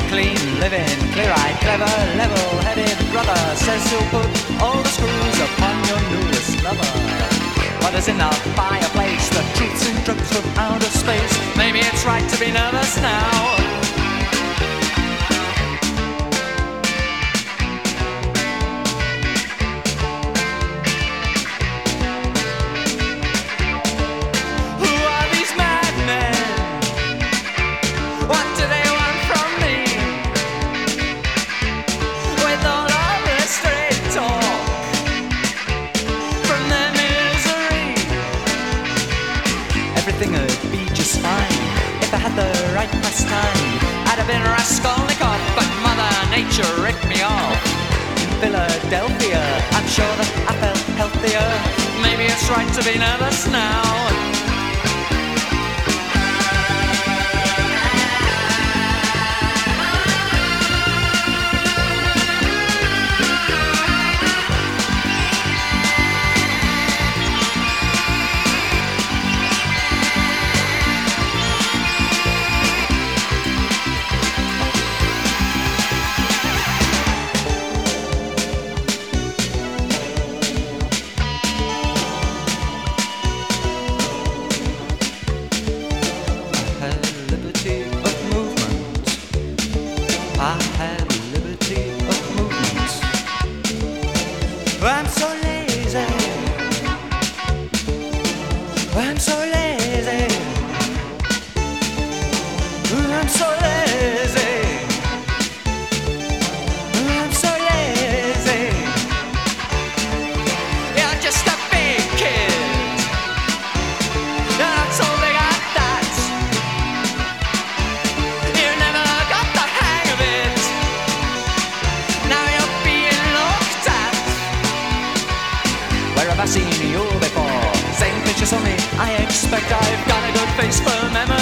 clean living, clear-eyed, clever, level-headed brother says he'll put all the screws upon your newest lover. What is in the fireplace? The truths and drugs from outer space. Maybe it's right to be nervous now. Everything would be just fine if I had the right pastime. I'd have been Raskolnikov, but Mother Nature ripped me off. In Philadelphia, I'm sure that I felt healthier. Maybe it's right to be nervous now. I had liberty of movement. I'm so lazy. I'm so lazy. I'm so lazy. I'm so lazy. You're just a big kid. You're not so big at that. You never got the hang of it. Now you're being looked at. Where have I seen you before? Same pictures on me. I expect I've got a good face for memory.